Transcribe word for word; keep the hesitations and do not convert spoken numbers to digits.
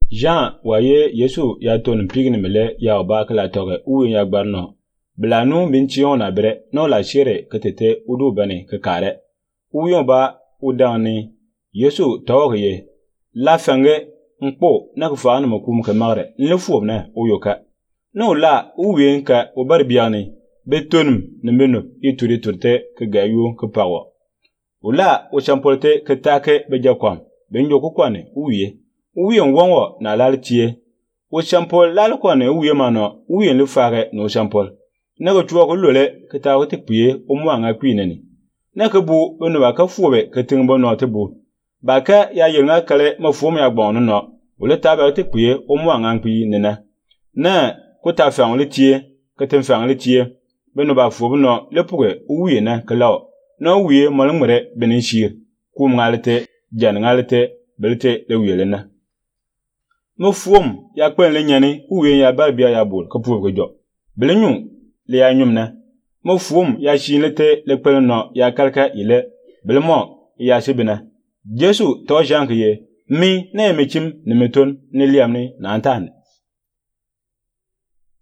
Jean waye Yesu ya ton pigni mele ya ba kala toge u ya gbarno blanu binchion na bre no la chere ketete udu bane ke kare u yon ba udani Yesu toge la fange npo na ku fa na makum ke mare le fu na u yoka no la u wen ka u bar biani betonum ne meno ituri turte ke gayu ke pawo ula o champolte ke take be jakwam ben yoku kwane uye uye wonwo na laltie o champol lal kwane uye mano uye le fare no champol na go tuwa ko lole ke ta wote pie o mo anga kwineni na ke bu ono ba ka fuwe ke tingbo no te bu ba ka ya yelnga kale mafum ya gbon no o le ta ba te pie o mo anga kwi nena na ko ta fa le tie ke ten fa le tie beno ba fu no le puge uye na ke law no uye mo le mure benin shir ku ngalete jan ngalete belte le uyelena mo fuom ya kwen le nyani uwe ya barbia ya bol ko pu ko jo belenyu le ya nyumna mo fuom ya shinlete le kwen no ya kalka ile belmo ya sibina Jesu to jankiye mi na mechim ne meton ne liamni na antan